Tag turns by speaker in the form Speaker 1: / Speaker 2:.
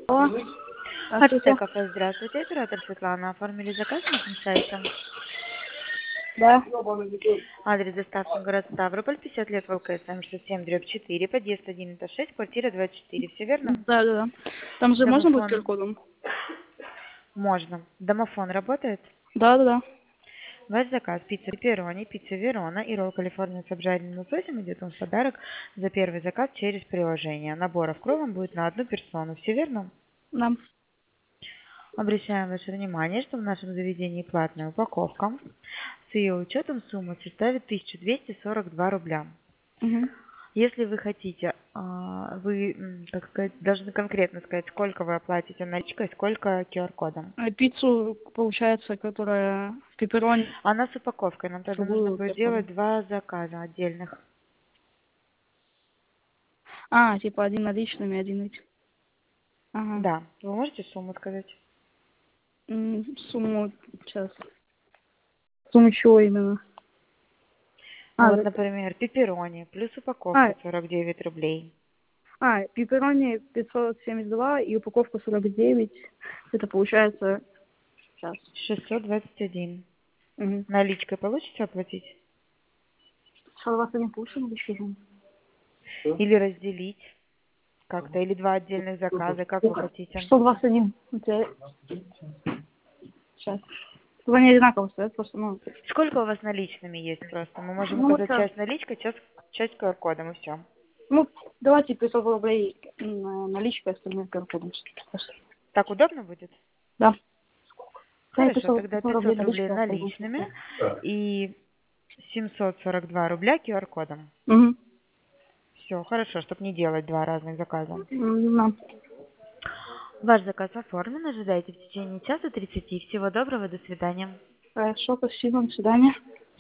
Speaker 1: Алло,
Speaker 2: АТТ
Speaker 1: здравствуйте.
Speaker 2: кафе, здравствуйте, оператор Светлана. Оформили заказ на нашем сайте.
Speaker 1: Да,
Speaker 2: Адрес доставки город Ставрополь, 50 лет ВЛКСМ 67/4, подъезд 1 этаж 6, квартира 24. Все верно?
Speaker 1: да, да, да. Там же можно будет
Speaker 2: Домофон
Speaker 1: QR-кодом?
Speaker 2: можно. Домофон работает?
Speaker 1: Да, да, да.
Speaker 2: Ваш заказ: пицца пепперони, пицца Верона и ролл Калифорния с обжаренным лососем идет вам в подарок за первый заказ через приложение. Набор в кровом будет на одну персону. Все верно?
Speaker 1: Да.
Speaker 2: Обращаем ваше внимание, что в нашем заведении платная упаковка. С ее учетом сумма составит 1242 рубля.
Speaker 1: Угу.
Speaker 2: Если вы хотите, вы, так сказать, должны конкретно сказать, сколько вы оплатите наличкой, сколько QR-кодом.
Speaker 1: А пиццу, получается, которая в пепперони,
Speaker 2: Она с упаковкой. Нам тогда нужно
Speaker 1: другую
Speaker 2: будет сделать
Speaker 1: QR-кодом.
Speaker 2: два заказа отдельных.
Speaker 1: А, типа один наличными, один эти. Ага.
Speaker 2: Да, вы можете сумму сказать?
Speaker 1: Сумму, сейчас. Сумму чего именно?
Speaker 2: Ну
Speaker 1: А,
Speaker 2: вот, например, пепперони плюс
Speaker 1: а,
Speaker 2: упаковка 49 рублей.
Speaker 1: пепперони 572 и упаковка 49. Это получается, сейчас.
Speaker 2: 621.
Speaker 1: Угу.
Speaker 2: Наличкой получите оплатить?
Speaker 1: Что у вас не получено, еще?
Speaker 2: Или разделить как-то? Или два отдельных заказа, как вы хотите?
Speaker 1: 121. Сейчас. Они одинаково стоят, просто,
Speaker 2: Сколько у вас наличными есть просто? Мы можем указать
Speaker 1: сейчас.
Speaker 2: часть наличкой, часть QR-кодом и все.
Speaker 1: Давайте 500 рублей наличка, остальные QR-кодом.
Speaker 2: Так удобно будет?
Speaker 1: Да. Да,
Speaker 2: Хорошо,
Speaker 1: 500,
Speaker 2: тогда
Speaker 1: рублей
Speaker 2: 500 рублей
Speaker 1: наличка, остальные.
Speaker 2: наличными и 742 рубля QR-кодом.
Speaker 1: Угу.
Speaker 2: Все, хорошо, чтобы не делать два разных заказа.
Speaker 1: Да.
Speaker 2: Ваш заказ оформлен, ожидайте в течение часа 30. Всего доброго, до свидания.
Speaker 1: Хорошо, спасибо, до свидания.